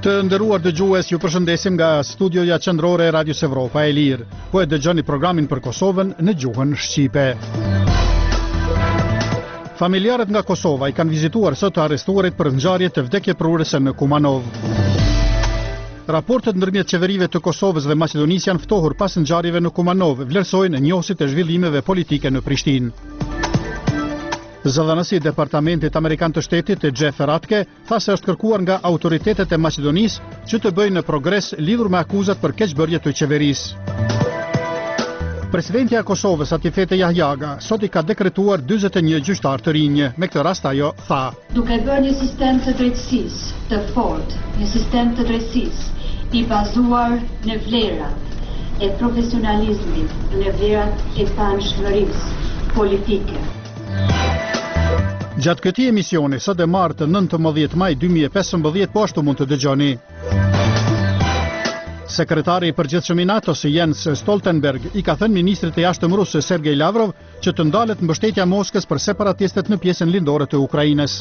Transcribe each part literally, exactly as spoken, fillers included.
Të nderuar dëgjues, ju përshëndesim nga studioja qendrore e Radios Evropa e Lirë. Po e dëgjoni programin për Kosovën në gjuhën shqipe. Familjarët nga Kosova i kanë vizituar sot të arrestuarit për ngjarje të vdekjeprurëse në Kumanov. Raportet ndërmjet qeverive të Kosovës dhe Maqedonisë janë ftohur pas ngjarjeve në Kumanov, vlerësojnë njohësit e zhvillimeve politike në Prishtinë. Zëdhënësi i Departamentit Amerikan të Shtetit, Jeff Ratke, tha se është kërkuar nga autoritetet e Maqedonisë që të bëjnë progres lidhur me akuzat për keqbërje të qeverisë. Presidentja e Kosovës, Atifete Jahjaga, sot i ka dekretuar dyzet e një gjyqtar të rinj. Me këtë rast ajo tha: duke bërë një sistem të drejtësisë të fortë, një sistem të drejtësisë i bazuar në vlerat e profesionalizmit, në vlerat e panshmërisë politike. Gjatë këtij emisioni, sot e martë nëntëmbëdhjetë maj dy mijë e pesëmbëdhjetë, po ashtu mund të dëgjoni. Sekretari i përgjithshëm i NATO-s Jens Stoltenberg i ka thënë ministrit të jashtëm rus Sergej Lavrov që të ndalet mbështetja Moskës për separatistët në pjesën lindore të Ukrainës.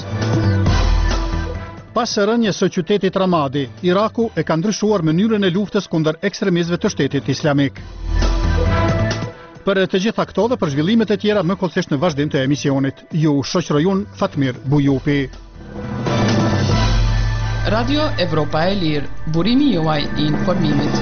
Pas së rënjes së qytetit Ramadi, Iraku e ka ndryshuar mënyrën e luftës kundër ekstremistëve të Shtetit Islamik. Për të gjitha këto dhe për zhvillimet e tjera më kollësisht në vazhdim të emisionit. Ju shoqëroj unë Fatmir Bujupi. Radio Evropa e Lirë, burimi juaj i informimit.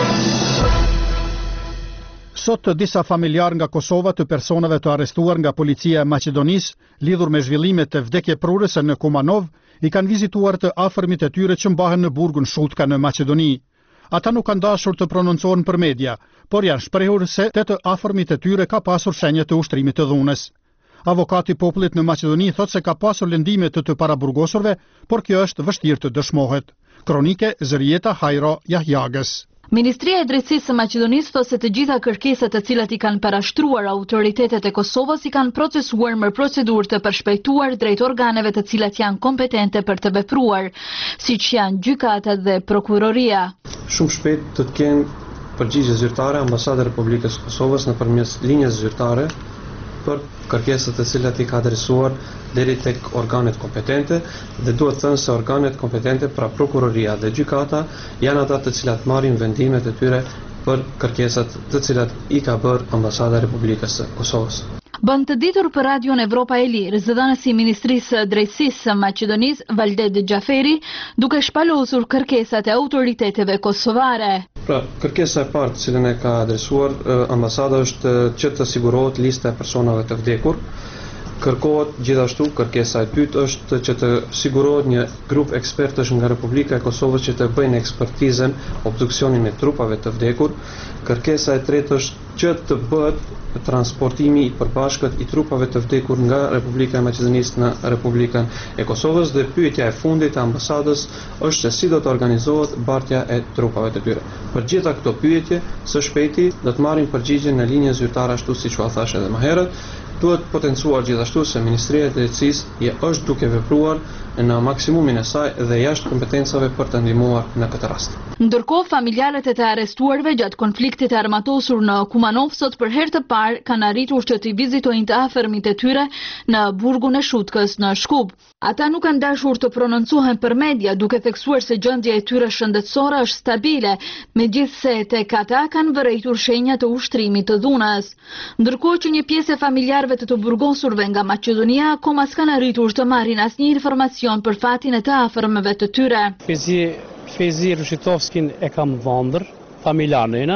Sot disa familjar nga Kosova të personave të arrestuar nga policia e Maqedonisë lidhur me zhvillimet e vdekjeprurëse në Kumanov i kanë vizituar të afërmit e tyre që mbahen në burgun Shutka në Maqedoni. Ata nuk kanë dashur të prononcohen për media, por janë shprehur se te të afërmit e tyre ka pasur shenja të ushtrimit të dhunës. Avokati i popullit në Maqedoni thotë se ka pasur lëndime të të paraburgosurve, por kjo është vështirë të dëshmohet. Kronike Zërieta Hajro Jahjagës. Ministria e Drejtësisë së Maqedonisë thotë se të gjitha kërkesat të cilat i kanë parashtruar autoritetet e Kosovës i kanë procesuar me procedurë të përshpejtuar drejt organeve të cilat janë kompetente për të vepruar, siç janë gjykata dhe prokuroria. Shumë shpejt të kenë përgjigje zyrtare Ambasada e Republikës së Kosovës nëpërmjet linjës zyrtare për kërkesat e cilat i ka adresuar deri tek organet kompetente, dhe duhet thënë se organet kompetente, pra prokuroria dhe gjykata, janë ata të cilat marrin vendimet e tyre për kërkesat të cilat i ka bërë Ambasada e Republikës së Kosovës. Bën të ditur për Radion Evropa e Lirë, zëdhënësi i Ministrisë së Drejtësisë së Maqedonisë, Valdet Xhaferi, duke shpalosur kërkesat e autoriteteve kosovare. Pra, kërkesa e parë të cilën e ka adresuar eh, ambasada është që të sigurohet lista e personave të vdekur. Kërkohet gjithashtu, kërkesa e dytë është që të sigurohet një grup ekspertësh nga Republika e Kosovës që të bëjnë ekspertizën, obduksionin e trupave të vdekur. Kërkesa e tretë është që të bëhet transportimi i përbashkët i trupave të vdekur nga Republika e Maqedonisë në Republikën e Kosovës, dhe pyetja e fundit e ambasadës është se si do të organizohet bartja e trupave të tyre. Për gjitha këto pyetje, së shpejti do të marrin përgjigje në linjën zyrtare ashtu siç u thash edhe më herët. Duhet potencuar gjithashtu se Ministria e Drejtësisë është duke vepruar në maksimumin e saj dhe jashtë kompetencave për të ndihmuar në këtë rast. Ndërkohë, familjarët e të arrestuarve gjatë konfliktit armatosur në Kumanov sot për herë të parë kanë arritur që të vizitojnë të afërmit e tyre në burgun e Shutkës në Shkup. Ata nuk kanë dashur të prononcohen për media, duke theksuar se gjendja e tyre shëndetësore është stabile, megjithse tek ata kanë vërejtur shenja të ushtrimit të dhunës. Ndërkohë që një pjesë e familjarëve të të burgosurve nga Maqedonia akoma s'kan arritur të marrin asnjë informacion për fatin e të afërmëve të tyre. Fezi Fezi Rushitovskin e kam vëndër, familjarëna.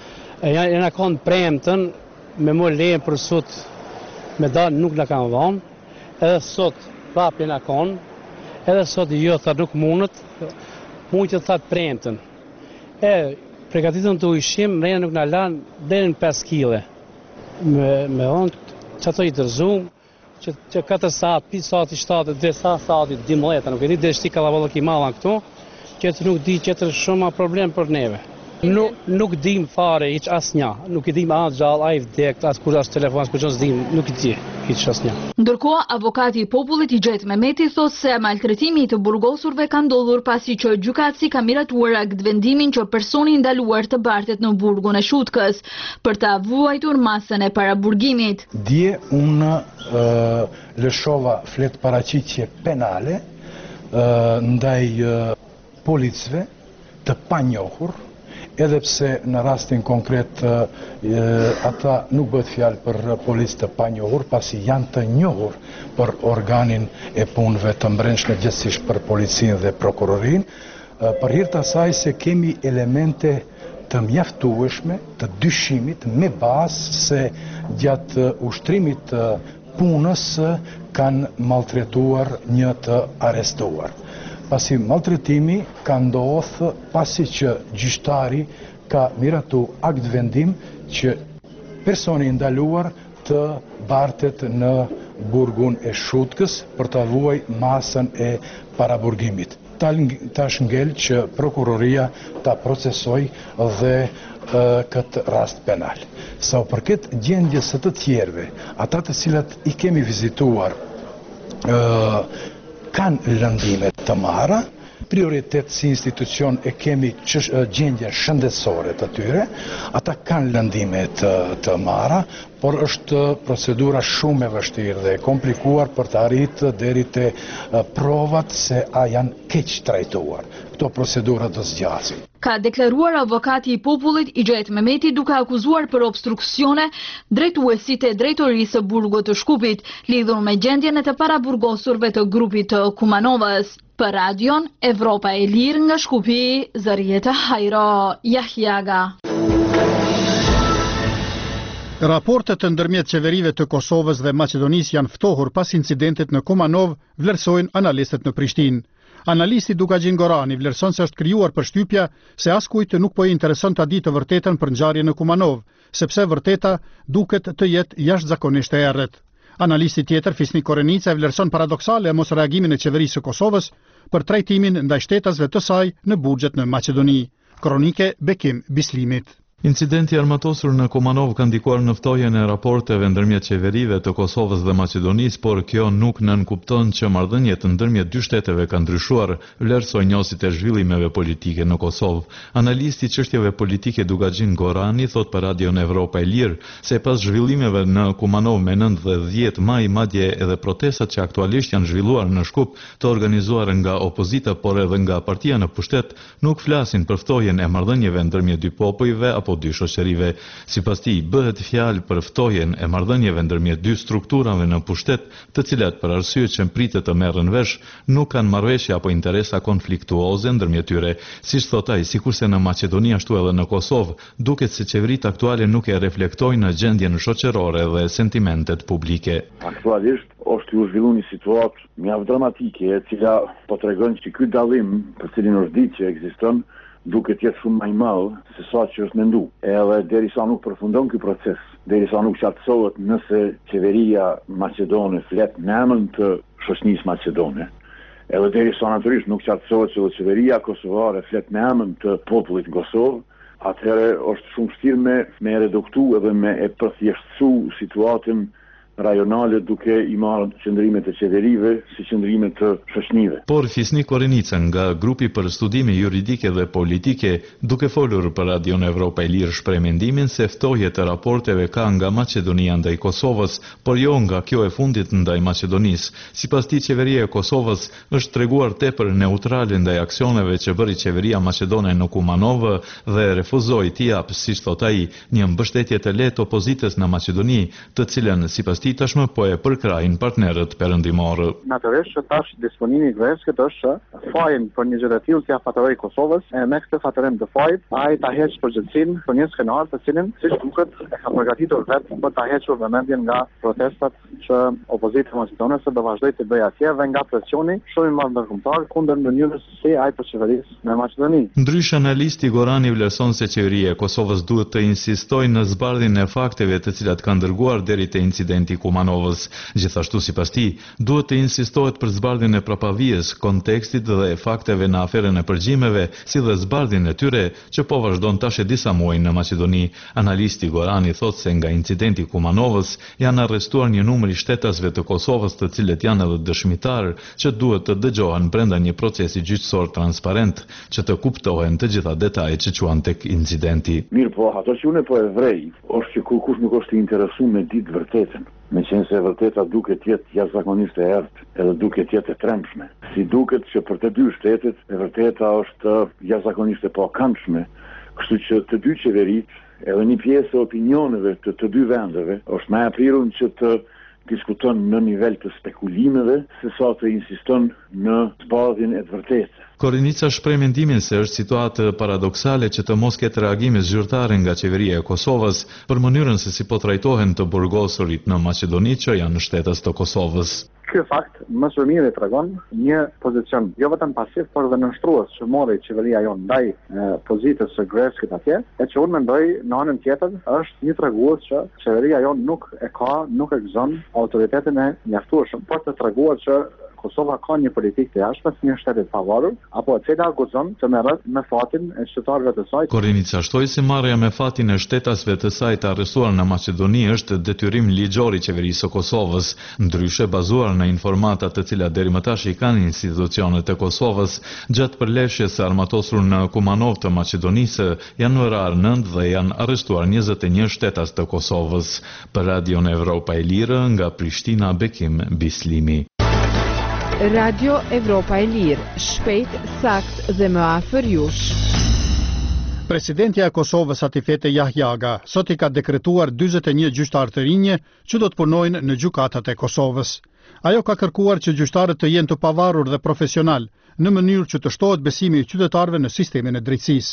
Ja na kanë premtën me më lejen për sot me dal nuk na kanë vënë. Edhe sot prapë na kanë. Edhe sot jo tha nuk mundet. Mund të thatë premtën. E përgatitën të ushqim, rena nuk na lanë deri në pesë kile. Me me on çato i dërzum që që katër sa, pi sati shtatë, dhe sa sati dimëlleta, nuk e di dhe shti kalabalok i malan këtu, që nuk di që të shumë problem për neve. Nuk, nuk dim fare iq asnja, nuk i dim atë gjallë, a i vdekt, as kur as telefon, as kur qësë dim, nuk i di iq asnja. Ndërkohë, avokati i popullit i Gjet Mehmeti thos se maltretimi i të burgosurve ka ndodhur pasi që gjykatësi ka miratuar akt vendimin që personi ndaluar të bartet në burgun e Shutkës për të vuajtur masën e paraburgimit. Dje unë uh, lëshova flet paraqitje penale uh, ndaj uh, policëve të panjohur, edhe pse në rastin konkret e, ata nuk bëhet fjalë për policë të panjohur, pasi janë të njohur për organin e punëve të brendshme, gjithsesi për policinë dhe prokurorinë, për hir të asaj se kemi elemente të mjaftueshme të dyshimit me bazë se gjatë ushtrimit të punës kanë maltretuar një të arrestuar. Pasi maltretimi ka ndodhur pasi që gjyqtari ka miratu akt vendim që personi i ndaluar të bartet në burgun e Shutkës për të vuaj masën e paraburgimit. Tash ngel që prokuroria ta procesoj dhe e, këtë rast penal. Sa u përket gjendjes së të tjerëve, ata të cilat i kemi vizituar e, kanë lëndime të marra, prioritet si institucion e kemi gjendje shëndetësore të tyre, ata kanë lëndime të, të marra, por është procedura shumë e vështirë dhe komplikuar për të arritur deri te provat se a janë keq trajtuar. Këto procedura do zgjasin. Ka deklaruar avokati i popullit i Xhet Mehmeti duke akuzuar për obstruksione drejtuesit e drejtorisë së burgut të Shkupit, lidhur me gjendjen e të paraburgosurve të grupit të Kumanovës. Për radion Evropa e Lirë nga Shkupi, Zarieta Hajro, Jahjaga. Raportet të ndërmjet qeverive të Kosovës dhe Maqedonisë janë ftohur pas incidentit në Kumanov, vlerësojnë analistët në Prishtinë. Analisti Dukagjin Gorani vlerëson se është krijuar përshtypja se askujt nuk po i intereson ta ditë të vërtetën për ngjarjen në Kumanov, sepse vërteta duket të jetë jashtëzakonisht e errët. Analisti tjetër, Fisnik Korenica, vlerëson paradoksale mos reagimin e qeverisë së Kosovës për trajtimin ndaj shtetasve të saj në burgjet në Maqedoni. Kronike Bekim Bislimit. Incidenti armatosur në Kumanov ka ndikuar në ftohjen e raporteve ndërmjet qeverive të Kosovës dhe Maqedonisë, por kjo nuk nënkupton që marrëdhëniet ndërmjet dy shteteve kanë ndryshuar, vlerësoi njësit e zhvillimeve politike në Kosovë. Analisti i çështjeve politike Dukagjin Gorani thot për Radion Evropa e Lirë se pas zhvillimeve në Kumanov me nëntë dhe dhjetë maj, madje edhe protestat që aktualisht janë zhvilluar në Shkup, të organizuar nga opozita por edhe nga partia në pushtet, nuk flasin për ftohjen e marrëdhënieve ndërmjet dy popujve apo dy shoqërive. Sipas tij, bëhet fjalë për ftohjen e marrëdhënieve ndërmjet dy strukturave në pushtet, të cilat për arsye që pritet të merren vesh, nuk kanë marrëveshje apo interesa konfliktuoze ndërmjet tyre. Siç thot ai, sikurse në Maqedoni ashtu edhe në Kosovë, duket se qeveritë aktuale nuk e reflektojnë në gjendjen shoqërore dhe sentimentet publike. Aktualisht është u zhvilluar një situatë mjaft dramatike, e cila po tregon që ky dallim, për cilin është ditë që ekziston, duket jetë shumë më i madh se sa që është mendu. Edhe derisa nuk përfundon ky proces, derisa nuk qartësohet nëse qeveria maqedone flet në emër të shoqënisë maqedone, edhe derisa natyrisht nuk qartësohet se qeveria kosovare flet në emër të popullit në Kosovë, atëherë është shumë vështirë me me reduktu edhe me e përthjeshtësu situatën rajonale duke i marrë qëndrimet e qeverive si qëndrimet të shoqënive. Por Fisnik Korenica nga grupi për studime juridike dhe politike, duke folur për Radion Evropa e Lirë, shpreh mendimin se ftohje të raporteve ka nga Maqedonia ndaj Kosovës, por jo nga kjo e fundit ndaj Maqedonisë. Sipas tij, qeveria e Kosovës është treguar tepër neutrale ndaj aksioneve që bëri qeveria maqedone në Kumanov dhe refuzoi t'i japë, siç thot ai, një mbështetje të lehtë opozitës në Maqedoni, të cilën sipas tij tashmë po e përkrajnë partnerët perëndimorë. Natyrisht që tash disponimi i Grevskit është fajin për një gjë të tillë si afatëroi Kosovës, e me këtë fatërim të fajit, ai ta heq përgjegjësinë për një skenar të cilin, siç duket, e ka përgatitur vetë për ta hequr vëmendjen nga protestat që opozita maqedonese do vazhdoi të bëjë atje dhe nga presioni shumë i madh ndërkombëtar kundër mënyrës si ai përqeverisë në Maqedoni. Ndryshe, analisti Gorani vlerëson se qeveria e Kosovës duhet të insistojë në zbardhjen e fakteve të cilat kanë dërguar deri te incidenti Kumanovës. Gjithashtu, sipas tij, duhet të insistohet për zbardhjen e prapavijes, kontekstit dhe fakteve në aferën e përgjimeve, si dhe zbardhjen e tyre që po vazhdon tash e disa muaj në Maqedoni. Analisti Gorani thot se nga incidenti Kumanovës janë arrestuar një numër i shtetasve të Kosovës, të cilët janë edhe dëshmitar, që duhet të dëgjohen brenda një procesi gjyqësor transparent, që të kuptohen të gjitha detajet që quan tek incidenti. Mirë po, ato që unë po e vrej, është që kur kush nuk është i interesuar me ditë vërtetën. me qenë se vërteta duket jetë jashtëzakonisht e errët, edhe duket jetë e trembshme. Si duket që për të dy shtetet, e vërteta është jashtëzakonisht e pakëndshme, kështu që të dy qeveritë, edhe një pjesë e opinioneve të të dy vendeve, është më e prirur që të diskuton në nivel të spekulimeve, se sa të insiston në zbardhjen e të vërtetës. Korenica shpreh mendimin se është situatë paradoksale që të mos ketë reagime zyrtare nga qeveria e Kosovës për mënyrën se si po trajtohen të burgosurit në Maqedoni që janë shtetës të Kosovës. Ky fakt më së miri tregon një pozicion jo vetëm pasiv, por edhe nënshtrues që mori qeveria jon ndaj pozitës së Grevskit atje, e që unë mendoj në anën tjetër është një tregues që qeveria jon nuk e ka, nuk e gëzon autoritetin e mjaftueshëm, por të treguar që Kosova ka një politikë të jashtme të një shteti të pavarur, apo e cila guxon të merret me fatin e qytetarëve të saj. Korenica shtoi se marrja me fatin e shtetasve të saj të arrestuar në Maqedoni është detyrim ligjor i qeverisë së Kosovës, ndryshe bazuar në informata të cilat deri më tash i kanë institucionet e Kosovës gjatë përleshjes së armatosur në Kumanov të Maqedonisë janorar nëntë dhe janë arrestuar njëzet e një shtetas të Kosovës. Për Radion Evropa e Lirë nga Prishtina, Bekim Bislimi. Radio Evropa e Lirë, shpejt, sakt dhe më afër jush. Presidentja e Kosovës Atifete Jahjaga sot i ka dekretuar dyzet e një gjyqtarë të rinj që do të punojnë në gjykatat e Kosovës. Ajo ka kërkuar që gjyqtarët të jenë të pavarur dhe profesional në mënyrë që të shtohet besimi i qytetarëve në sistemin e drejtësisë.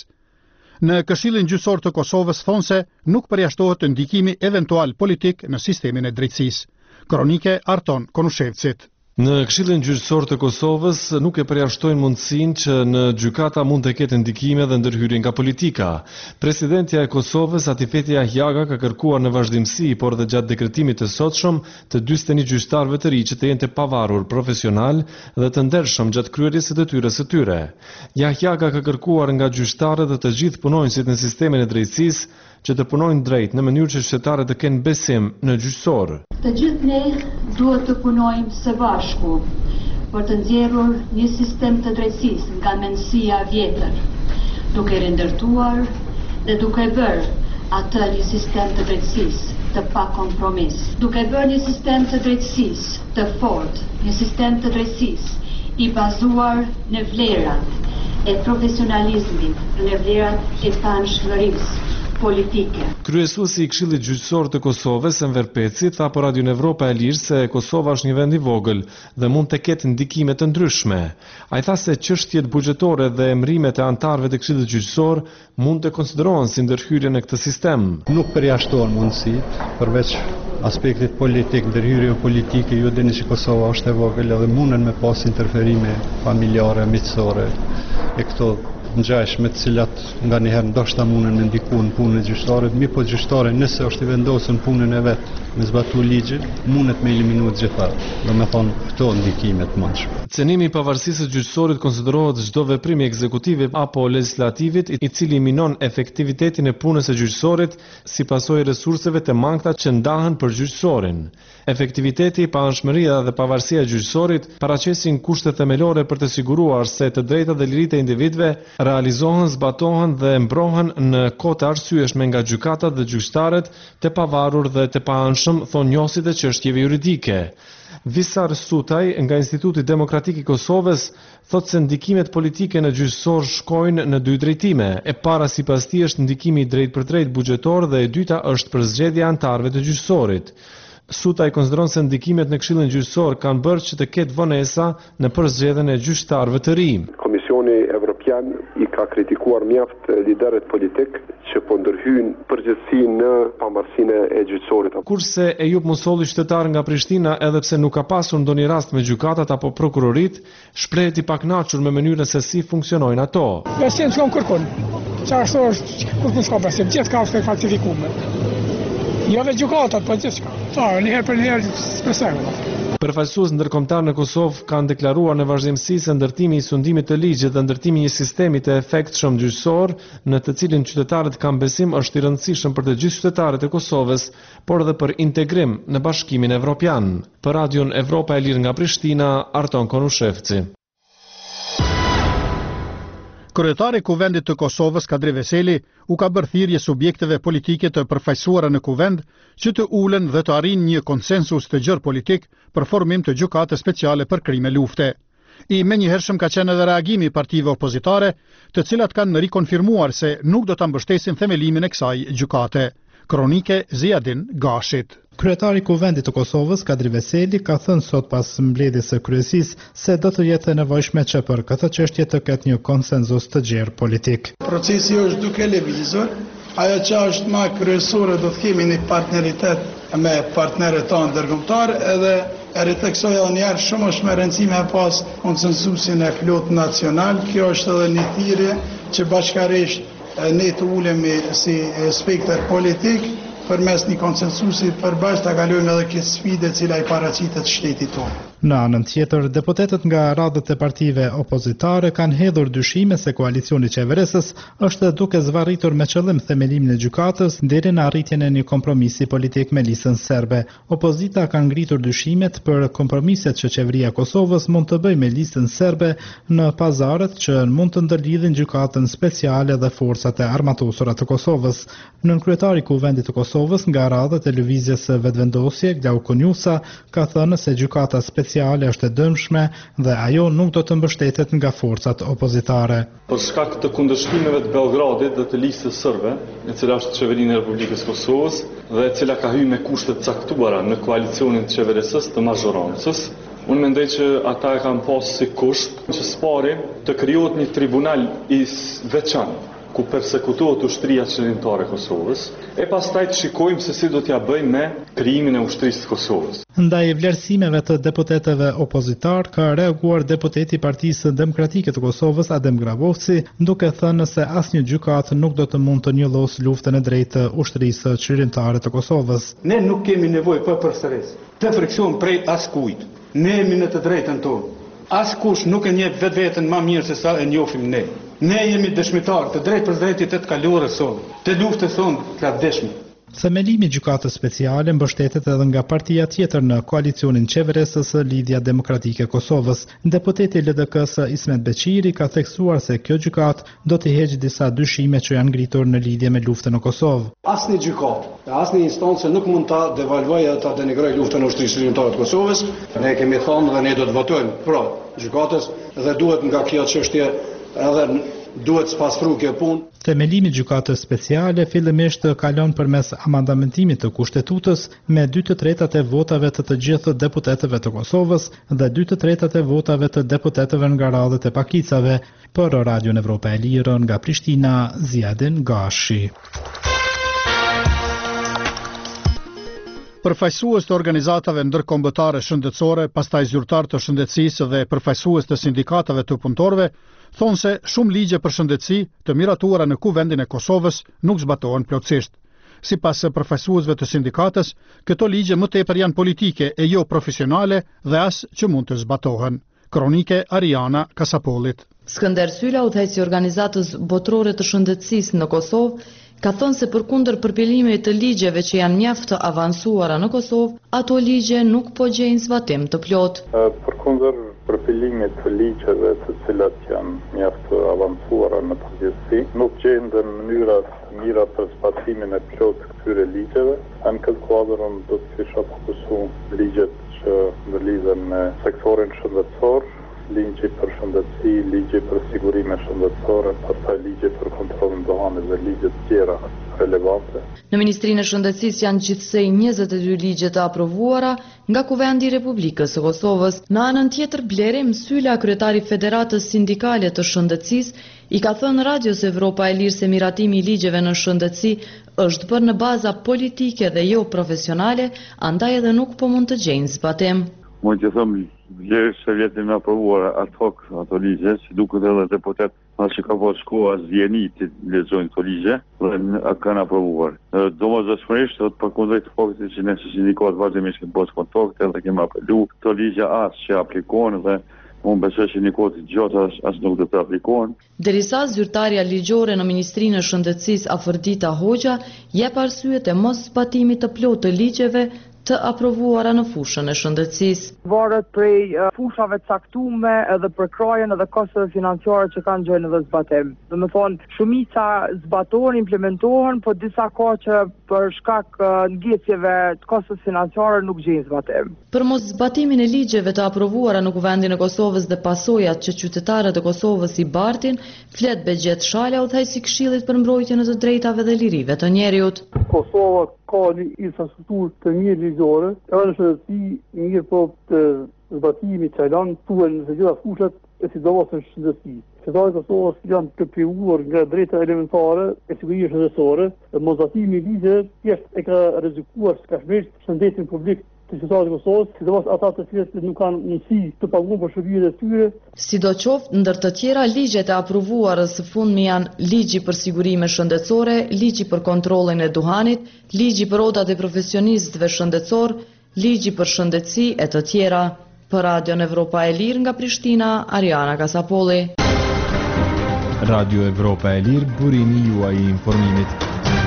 Në Këshillin Gjyqësor të Kosovës thonë se nuk përjashtohet ndikimi eventual politik në sistemin e drejtësisë. Kronike Arton Konushevcit. Në Këshillin Gjyqësor të Kosovës nuk e përjashtojnë mundësinë që në gjykata mund të ketë ndikime dhe ndërhyrje nga politika. Presidentja e Kosovës Atifete Jahjaga ka kërkuar në vazhdimsi, por dhe gjatë dekretimit të sotshëm të dyzet e një gjyqtarëve të ri që të jenë të pavarur, profesional dhe të ndershëm gjatë kryerjes së detyrës së tyre. Jahjaga ka kërkuar nga gjyqtarët dhe të gjithë punonjësit në sistemin e drejtësisë që të punojnë drejt në mënyrë që qytetarët të kenë besim në gjyqësor. Të gjithë ne duhet të punojmë së bashku për të nxjerrur një sistem të drejtësisë nga mendësia vjetër, duke rindërtuar dhe duke bërë atë një sistem të drejtësisë të pa kompromis, duke bërë një sistem të drejtësisë të fortë, një sistem të drejtësisë i bazuar në vlerat e profesionalizmit, në vlerat e panshkëlqërisë politike. Kryesuesi i Këshillit Gjyqësor të Kosovës, Enver Peci, tha për Radion Evropa e Lirë se Kosova është një vend i vogël dhe mund të ketë ndikime të ndryshme. Ai tha se çështjet buxhetore dhe emrimet e anëtarëve të Këshillit Gjyqësor mund të konsiderohen si ndërhyrje në këtë sistem. Nuk përjashtohen mundësitë përveç aspektit politik, ndërhyrje politike, ju dini që Kosova është e vogël edhe mundën me pas interferime familjare, miqësore e këto ngjashme të cilat nga njëherë ndoshta mundën me ndiku në punën e gjyqtarit, mi po gjyqtari nëse është i vendosur në punën e vet me zbatu ligjin, mundet me eliminu të gjitha. Do me thonë këto ndikime të mundshme. Cenimi i pavarësisë së gjyqësorit konsiderohet çdo veprim i ekzekutivit apo legislativit i cili minon efektivitetin e punës së gjyqësorit si pasojë e resurseve të mangëta që ndahen për gjyqësorin. Efektiviteti, paanshmëria dhe pavarësia e gjyqësorit paraqesin kushte themelore për të siguruar se të drejtat dhe liritë e individëve realizohen, zbatohen dhe mbrohen në kohë të arsyeshme nga gjykatat dhe gjyqtarët të pavarur dhe të paanshëm, thonë njohësit e çështjeve juridike. Visar Sutaj nga Instituti Demokratik i Kosovës thotë se ndikimet politike në gjyqësor shkojnë në dy drejtime. E para sipas tij është ndikimi drejt për drejt buxhetor dhe e dyta është përzgjedhja e anëtarëve të gjyqësorit. Sutaj konsideron se ndikimet në Këshillin Gjyqësor kanë bërë që të ketë vonesa në përzgjedhjen e gjyqtarëve të ri. Komisioni Evropian i ka kritikuar mjaft liderët politik që po ndërhyjnë përgjithësi në pavarësinë e gjyqësorit. Kurse Ejup Musolli, qytetar nga Prishtina, edhe pse nuk ka pasur ndonjë rast me gjykatat apo prokurorit, shprehet i pakënaqur me mënyrën se si funksionojnë ato. Besim s'kam kërkon. Çfarë është kur nuk ka besim, gjithë ka është falsifikuar. Jo vetë gjykatat, po gjithçka. Po, një herë për një herë spesojmë. Përfaqësues ndërkombëtar në Kosovë kanë deklaruar në vazhdimsi se ndërtimi i sundimit të ligjit dhe ndërtimi i një sistemi të efektshëm gjyqësor, në të cilin qytetarët kanë besim, është i rëndësishëm për të gjithë qytetarët e Kosovës, por edhe për integrim në Bashkimin Evropian. Për Radion Evropa e Lirë nga Prishtina, Arton Konushevci. Kryetari i Kuvendit të Kosovës, Kadri Veseli, u ka bërë thirrje subjekteve politike të përfaqësuara në Kuvend që të ulen dhe të arrijnë një konsensus të gjerë politik për formim të gjykate speciale për krime lufte. I menjëhershëm ka qenë edhe reagimi i partive opozitare, të cilat kanë rikonfirmuar se nuk do ta mbështesin themelimin e kësaj gjykate. Kronike Ziadin Gashit. Kryetari i Kuvendit të Kosovës, Kadri Veseli, ka thënë sot pas mbledhjes së kryesisë se do të jetë e nevojshme që për këtë çështje të ketë një konsenzus të gjerë politik. Procesi është duke lëvizur, ajo që është më kryesore do të kemi një partneritet me partnerët tanë ndërkombëtar, edhe e riteksoj edhe njerë shumë është me rëndësime pas konsensusin e plot nacional. Kjo është edhe një thirrje që bashkarisht ne të ulemi si spekter politik përmes një konsensusi përbashkët ta kalojmë edhe këtë sfidë e cila i paraqitet shtetit tonë. Në anën tjetër, deputetët nga radhët e partive opozitare kanë hedhur dyshime se koalicioni qeverisës është duke zvarritur me qëllim themelimin e gjykatës deri në arritjen e një kompromisi politik me listën serbe. Opozita ka ngritur dyshimet për kompromiset që qeveria e Kosovës mund të bëjë me listën serbe në pazaret që mund të ndërlidhin gjykatën speciale dhe forcat e armatosura të Kosovës. Nën kryetari i Kuvendit të Kosovës nga radhët e lëvizjes së vetëvendosje, Glauko Njusa, ka thënë se gjykata speciale speciale është e dëmshme dhe ajo nuk do të mbështetet nga forcat opozitare. Për shkak të kundërshtimeve të Beogradit dhe të listës serbe, e cila është qeverinë e Republikës Kosovës dhe e cila ka hyrë me kushte të caktuara në koalicionin të qeverisës të mazhorancës, unë mendoj që ata e kanë pasur si kusht që spari të krijohet një tribunal i veçantë ku persekutohet ushtria qëllimtare e Kosovës, e pastaj të shikojmë se si do t'ja bëjmë me krijimin e ushtrisë të Kosovës. Ndaj vlerësimeve të deputetëve opozitar ka reaguar deputeti i Partisë Demokratike të Kosovës, Adem Grabovci, duke thënë se asnjë gjykatë nuk do të mund të njollos luftën e drejtë të ushtrisë qëllimtare të Kosovës. Ne nuk kemi nevojë për përsërisje të friksion prej askujt. Ne jemi në të drejtën tonë. Askush nuk e njeh vetveten më mirë se sa e njohim ne. Ne jemi dëshmitar të drejtë për drejtit të kaluarës sonë, të luftës sonë të lavdeshme. Themelimi i gjykatës speciale mbështetet edhe nga partia tjetër në koalicionin qeverisës Lidhja Demokratike e Kosovës. Deputeti L D K-s Ismet Beqiri ka theksuar se kjo gjykatë do të heqë disa dyshime që janë ngritur në lidhje me luftën në Kosovë. Asnjë gjykatë, asnjë instancë nuk mund ta devalvojë atë ta denigrojë luftën e ushtrisë qëllimtare të Kosovës. Ne kemi thënë dhe ne do të votojmë pra gjykatës dhe duhet nga kjo çështje edhe duhet spastru kjo punë. Themelimi i gjykatës speciale fillimisht kalon përmes amandamentimit të kushtetutës me dy të tretat e votave të të gjithë deputetëve të Kosovës dhe dy të tretat e votave të deputetëve nga radhët e pakicave. Për Radion Evropa e Lirë nga Prishtina, Ziadin Gashi. Përfaqësues të organizatave ndërkombëtare shëndetësore, pastaj zyrtar të shëndetësisë dhe përfaqësues të sindikatave të punëtorëve thonë se shumë ligje për shëndetësi të miratuara në Kuvendin e Kosovës nuk zbatohen plotësisht. Sipas përfaqësuesve të sindikatës, këto ligje më tepër janë politike e jo profesionale dhe as që mund të zbatohen. Kronike Ariana Kasapolit. Skënder Sylla, udhëheqësi i organizatës botërore të shëndetësisë në Kosovë, ka thënë se përkundër përpilimit të ligjeve që janë mjaft të avancuara në Kosovë, ato ligje nuk po gjejnë zbatim të plot. Përkundër përpilimit të ligjeve të cilat janë mjaft të avancuara në përgjithësi, nuk gjenden mënyra të mira për zbatimin e plot të këtyre ligjeve. Në këtë kuadër do të kisha fokusuar ligjet që ndërlidhen me sektorin shëndetësor, ligje për shëndetësi, ligje për sigurime shëndetësore, pastaj ligje për kontrollin dohanë dhe ligje të tjera relevante. Në Ministrinë e Shëndetësisë janë gjithsej njëzet e dy ligje të aprovuara nga Kuvendi i Republikës së Kosovës. Në anën tjetër, Blerim Sylla, kryetari i Federatës Sindikale të Shëndetësisë, i ka thënë Radios Evropa e Lirë se miratimi i ligjeve në shëndetësi është bërë në baza politike dhe jo profesionale, andaj edhe nuk po mund të gjejnë zbatim. Mund të them vlerë se vjetin me aprovuar ad hoc ato ligje, si duket edhe deputet as që ka pas shkoa as vjeni të lexojnë këto ligje dhe kanë aprovuar. Domosdoshmërisht, përkundër faktit që ne si sindikat vazhdimisht kemi pas kontakte dhe kemi apelu, këto ligje as që aplikohen dhe unë besoj që një kohë të gjatë as, as nuk do të aplikohen. Derisa zyrtarja ligjore në Ministrinë e Shëndetësisë Afërdita Hoxha jep arsye të mos zbatimit të plotë të ligjeve të aprovuara në fushën e shëndetësisë. Varet prej uh, fushave caktume edhe për krajen edhe kosteve financiare që kanë gjojnë edhe zbatim. Dhe me thonë, shumica zbatohen, implementohen, po disa ka që për shkak uh, ngecjeve të kosteve financiare nuk gjejnë zbatim. Për mos zbatimin e ligjeve të aprovuara në kuvendin e Kosovës dhe pasojat që qytetarët e Kosovës i bartin, flet Begjet Shala, udhëheqësi i Këshillit për mbrojtjen e të drejtave dhe lirive të njeriut. Kosova ka një infrastrukturë të mirë ligjore, edhe në shëndetësi mirë po të zbatimi që lanë tuhen në të gjitha fushat e sidomos në shëndetësi. Qytetarët e Kosovës janë të privuar nga drejta elementare e sigurisë shëndetësore, dhe mos zbatimi i ligjeve thjesht e ka rrezikuar skajshmërisht shëndetin publik të qytetarëve të Kosovës, sidomos ata të cilët nuk kanë mundësi të paguajnë për shërbimet e tyre. Sidoqoftë, ndër të tjera, ligjet e aprovuara së fundmi janë ligji për sigurime shëndetësore, ligji për kontrollin e duhanit, ligji për odat e profesionistëve shëndetësor, ligji për shëndetësi e të tjera. Për Radion Evropa e Lirë nga Prishtina, Ariana Kasapolli. Radio Evropa e Lirë, burimi juaj i informimit.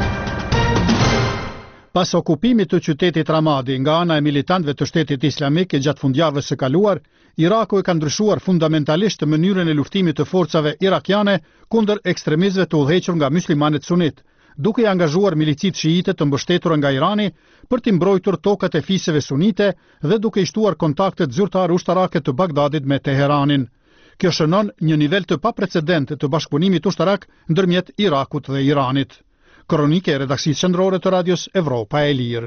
Pas okupimit të qytetit Ramadi nga ana e militantëve të Shtetit Islamik gjatë fundjavës së kaluar, Iraku e ka ndryshuar fundamentalisht mënyrën e luftimit të forcave irakiane kundër ekstremistëve të udhëhequr nga myslimanët sunit, duke i angazhuar milicit shiite të mbështetura nga Irani për t'i mbrojtur tokat e fisëve sunite dhe duke i shtuar kontaktet zyrtare ushtarake të Bagdadit me Teheranin. Kjo shënon një nivel të paprecedent të bashkëpunimit ushtarak ndërmjet Irakut dhe Iranit. Kronike e redaksisë qendrore të Radios Evropa e Lirë.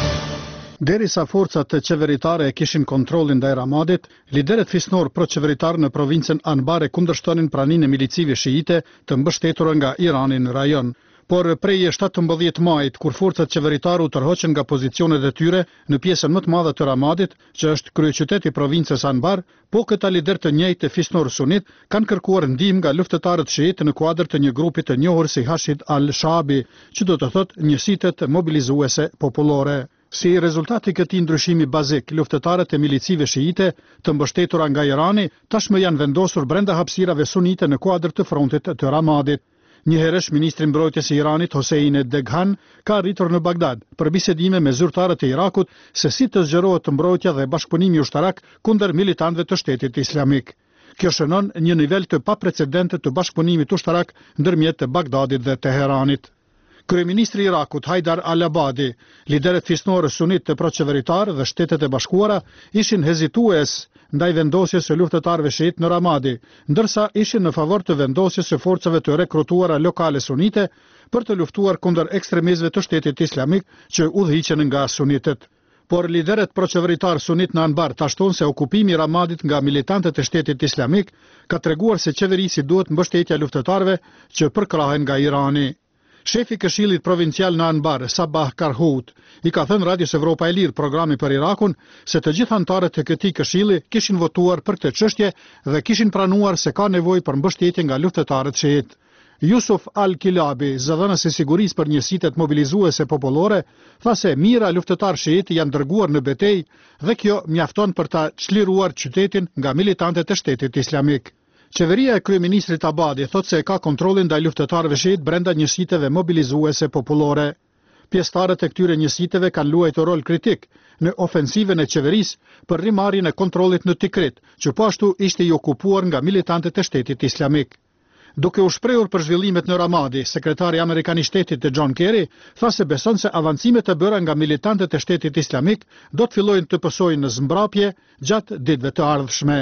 Derisa forcat qeveritare e kishin kontrollin ndaj Ramadit, liderët fisnor pro-qeveritar në provincën Anbar e kundërshtonin praninë e milicive shiite të mbështetura nga Irani në rajon. Por prej shtatëmbëdhjetë majit, kur forcat qeveritare u tërhoqën nga pozicionet e tyre në pjesën më të madhe të Ramadit, që është kryeqyteti i provincës Anbar, po këta lider të njëjtë fisnor sunit kanë kërkuar ndihmë nga luftëtarët shiit në kuadër të një grupi të njohur si Hashid al-Shabi, që do të thotë njësitet mobilizuese popullore. Si rezultati këtij ndryshimi bazik, luftëtarët e milicive shiite të mbështetura nga Irani tashmë janë vendosur brenda hapësirave sunite në kuadër të frontit të Ramadit. Njëherësh ministri i mbrojtjes i Iranit Hossein Deghan ka arritur në Bagdad për bisedime me zyrtarët e Irakut se si të zgjerohet mbrojtja dhe bashkëpunimi ushtarak kundër militantëve të Shtetit Islamik. Kjo shënon një nivel të paprecedentë të bashkëpunimit ushtarak ndërmjet të Bagdadit dhe Teheranit. Kryeministri i Irakut Haidar al-Abadi, liderët fisnorë sunit të proqeveritar dhe Shtetet e Bashkuara ishin hezitues ndaj vendosjes së luftëtarëve shiit në Ramadi, ndërsa ishin në favor të vendosjes së forcave të rekrutuara lokale sunite për të luftuar kundër ekstremistëve të Shtetit Islamik që udhëhiqen nga sunitët. Por liderët proqeveritar sunit në Anbar tashton se okupimi i Ramadit nga militantët e Shtetit Islamik ka treguar se qeverisi duhet mbështetja luftëtarëve që përkrahen nga Irani. Shefi i Këshillit Provincial në Anbar, Sabah Karhout, i ka thënë Radios Evropa e Lirë programi për Irakun se të gjithë anëtarët e këtij këshilli kishin votuar për këtë çështje dhe kishin pranuar se ka nevojë për mbështetje nga luftëtarët shiit. Yusuf Al-Kilabi, zëdhënës i sigurisë për njësitet mobilizuese popullore, tha se mira luftëtar shiit janë dërguar në betejë dhe kjo mjafton për ta çliruar qytetin nga militantët e Shtetit Islamik. Qeveria e kryeministrit Abadi thot se ka kontrollin ndaj luftëtarëve shiit brenda njësiteve mobilizuese popullore. Pjesëtarët e këtyre njësiteve kanë luajtur rol kritik në ofensivën e qeverisë për rrimarrjen e kontrollit në Tikrit, që po ashtu ishte i okupuar nga militantët e Shtetit Islamik. Duke u shprehur për zhvillimet në Ramadi, sekretari amerikan i Shtetit John Kerry tha se beson se avancimet e bëra nga militantët e Shtetit Islamik do të fillojnë të pësojnë në zmbrapje gjatë ditëve të ardhshme.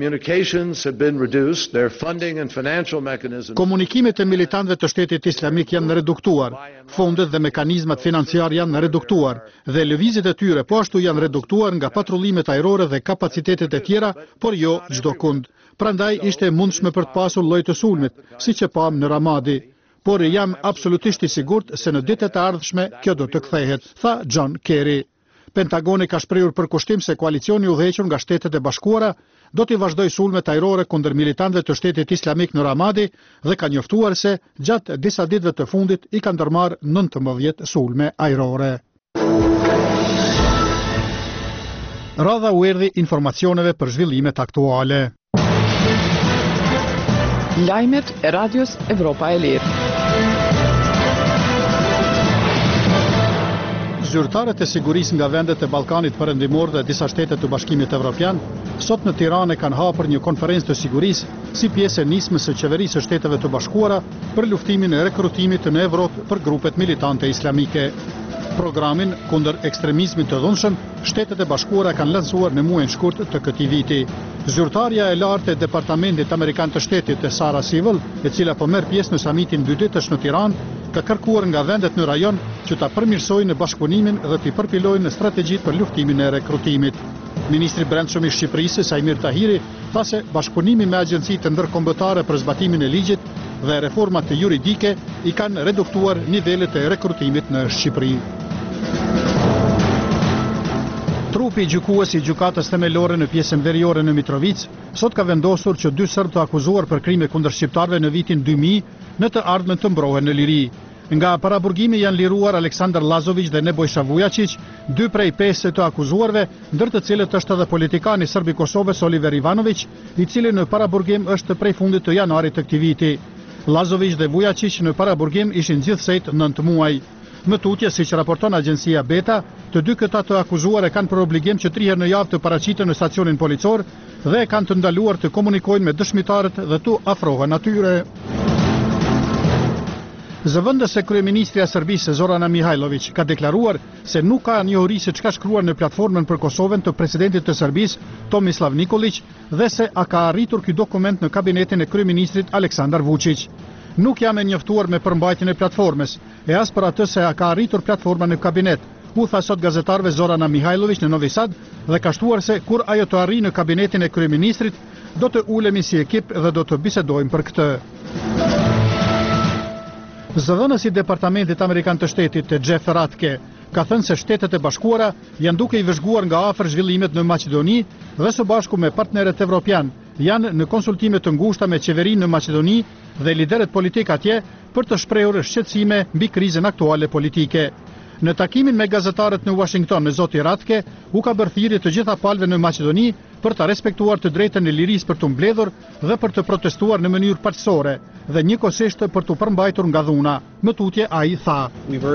Komunikimet e militantëve të Shtetit Islamik janë reduktuar, fondet dhe mekanizmat financiar janë reduktuar dhe lëvizjet e tyre po ashtu janë reduktuar nga patrullimet ajrore dhe kapacitetet e tjera, por jo çdo kund. Prandaj ishte mundshme për të pasur lloj të sulmit, siç e pam në Ramadi. Por jam absolutisht i sigurt se në ditët e ardhshme kjo do të kthehet, tha John Kerry. Pentagoni ka shprehur përkushtim se koalicioni i udhëhequr nga Shtetet e Bashkuara do të vazhdojë sulmet ajrore kundër militantëve të Shtetit Islamik në Ramadi dhe ka njoftuar se gjatë disa ditëve të fundit i kanë ndërmarrë nëntëmbëdhjetë sulme ajrore. Radha u erdhi informacioneve për zhvillimet aktuale. Lajmet e Radios Evropa e Lirë. Zyrtarët e sigurisë nga vendet e Ballkanit Perëndimor dhe disa shtete të Bashkimit Evropian sot në Tiranë kanë hapur një konferencë të sigurisë si pjesë e nismës së qeverisë së Shteteve të Bashkuara për luftimin e rekrutimit në Evropë për grupet militante islamike. Programin kundër ekstremizmit të dhunshëm, Shtetet e Bashkuara kanë lansuar në muajin shkurt të këtij viti. Zyrtarja e lartë e Departamentit Amerikan të Shtetit, Sara Civil, e cila po merr pjesë në samitin dy ditësh në Tiranë, ka kërkuar nga vendet në rajon që ta përmirësojnë bashkëpunimin dhe të përpilojnë strategjitë për luftimin e rekrutimit. Ministri i Brendshëm i Shqipërisë, Sajmir Tahiri, tha se bashkëpunimi me agjencitë ndërkombëtare për zbatimin e ligjit dhe reformat juridike i kanë reduktuar nivelet e rekrutimit në Shqipëri. Trupi gjykues i gjykatës themelore në pjesën veriore në Mitrovic sot ka vendosur që dy serbë të akuzuar për krime kundër shqiptarëve në vitin dy mijë në të ardhmen të mbrohen në liri. Nga paraburgimi janë liruar Aleksandar Lazović dhe Nebojša Vujačić, dy prej pesë të akuzuarve, ndër të cilët është edhe politikani serb i Kosovës Oliver Ivanović, i cili në paraburgim është prej fundit të janarit të këtij viti. Lazović dhe Vujačić në paraburgim ishin gjithsejt nëntë muaj. Më tutje, siç raporton agjencia Beta, të dy këta të akuzuar e kanë për obligim që tri herë në javë të paraqiten në stacionin policor dhe kanë të ndaluar të komunikojnë me dëshmitarët dhe të afrohen atyre. Zëvendës e kryeministrja e Serbisë Zorana Mihajlović ka deklaruar se nuk ka njohuri se çka shkruar në platformën për Kosovën të presidentit të Serbisë Tomislav Nikolić dhe se a ka arritur ky dokument në kabinetin e kryeministrit Aleksandar Vučić. Nuk jam e njoftuar me përmbajtjen e platformës, e as për atë se a ka arritur platforma në kabinet, u tha sot gazetarëve Zorana Mihajlović në Novi Sad dhe ka shtuar se kur ajo të arrijë në kabinetin e kryeministrit, do të ulemi si ekip dhe do të bisedojmë për këtë. Zëdhënësi i Departamentit Amerikan të Shtetit, Jeff Ratke, ka thënë se Shtetet e Bashkuara janë duke i vëzhguar nga afër zhvillimet në Maqedoni dhe së bashku me partnerët evropian janë në konsultime të ngushta me qeverinë në Maqedoni dhe liderët politik atje për të shprehur shqetësime mbi krizën aktuale politike. Në takimin me gazetarët në Washington, në zoti Ratke u ka bërë thirrje të gjitha palëve në Maqedoni për të respektuar të drejtën e lirisë për të mbledhur dhe për të protestuar në mënyrë paqësore dhe njëkohësisht për të përmbajtur nga dhuna. Më tutje ai tha: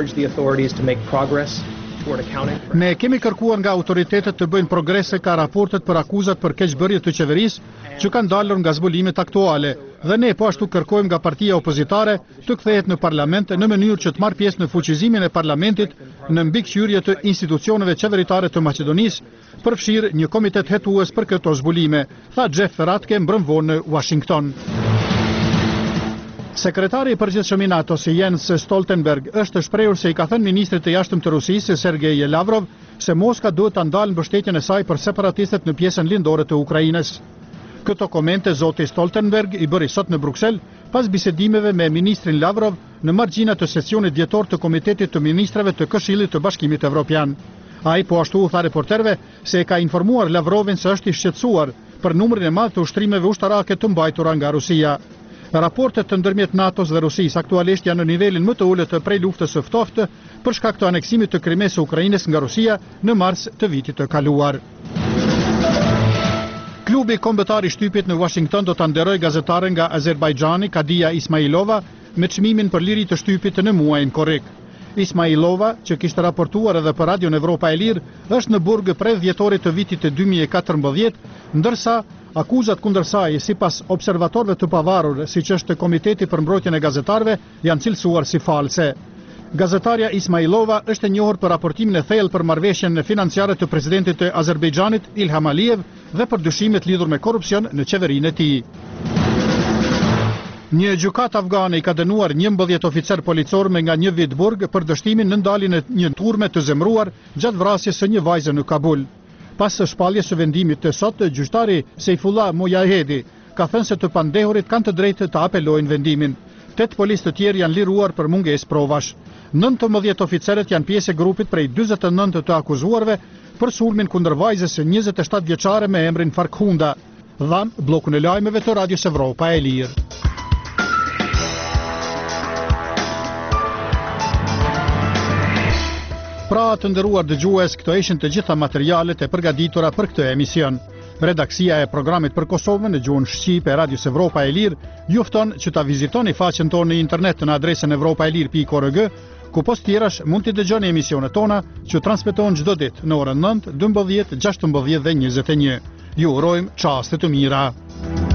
Ne kemi kërkuar nga autoritetet të bëjnë progrese ka raportet për akuzat për keqbërje të qeverisë që kanë dalur nga zbulimet aktuale dhe ne po ashtu kërkojmë nga partia opozitare të kthehet në parlament në mënyrë që të marrë pjesë në fuqizimin e parlamentit në mbikëqyrje të institucioneve qeveritare të Maqedonisë, përfshirë një komitet hetues për këto zbulime, tha Jeff Ratke mbrëm vonë në Washington. Sekretari i përgjithshëm i NATO-s Jens Stoltenberg është shprehur se i ka thënë ministrit të jashtëm të Rusisë Sergej Lavrov se Moska duhet ta ndalë mbështetjen e saj për separatistët në pjesën lindore të Ukrainës. Këto komente zoti Stoltenberg i bëri sot në Bruksel pas bisedimeve me ministrin Lavrov në margjina të sesionit dhjetor të Komitetit të Ministrave të Këshillit të Bashkimit Evropian. Ai po ashtu u tha reporterëve se e ka informuar Lavrovin se është i shqetësuar për numrin e madh të ushtrimeve ushtarake të mbajtura nga Rusia. Raportet të ndërmjet NATO-s dhe Rusisë aktualisht janë në nivelin më të ulët të prej luftës së ftohtë për shkak të aneksimit të Krimes së Ukrainës nga Rusia në mars të vitit të kaluar. Klubi kombëtar i shtypit në Washington do ta nderojë gazetaren nga Azerbajxhani Kadia Ismailova me çmimin për liri të shtypit në muajin korrik. Ismailova, që kishte raportuar edhe për Radion Evropa e Lirë, është në burg prej dhjetorit të vitit të dy mijë e katërmbëdhjetë, ndërsa akuzat kundër saj, sipas observatorëve të pavarur, siç është Komiteti për Mbrojtjen e Gazetarëve, janë cilësuar si false. Gazetarja Ismailova është e njohur për raportimin e thellë për marrëveshjen financiare të presidentit të Azerbajxhanit Ilham Aliyev dhe për dyshimet lidhur me korrupsion në qeverinë e tij. Një gjykatë afgane i ka dënuar njëmbëdhjetë oficer policor me nga një vit burg për dështimin në ndaljen e një turme të zemruar gjatë vrasjes së një vajze në Kabul. Pas së shpalljes së vendimit të sot, gjyqtari Seyfullah Mojahedi ka thënë se të pandehurit kanë të drejtë të apelojnë vendimin. Tetë policë të tjerë janë liruar për mungesë provash. nëntëmbëdhjetë oficerët janë pjesë e grupit prej dyzet e nëntë të akuzuarve për sulmin kundër vajzës së njëzet e shtatë vjeçare me emrin Farkhunda. Dhan bllokun e lajmeve të Radios Evropa e Lirë. Pra të nderuar dëgjues, këto ishin të gjitha materialet e përgatitura për këtë emision. Redaksia e programit për Kosovën në gjuhën shqipe e Radios Evropa e Lirë ju fton që ta vizitoni faqen tonë në internet në adresën evropaelir pikë org ku post tjerash mund t'i dëgjoni emisionet tona që transmetohen çdo ditë në orën nëntë, dymbëdhjetë, gjashtëmbëdhjetë dhe njëzet e një. Ju urojmë çaste të mira.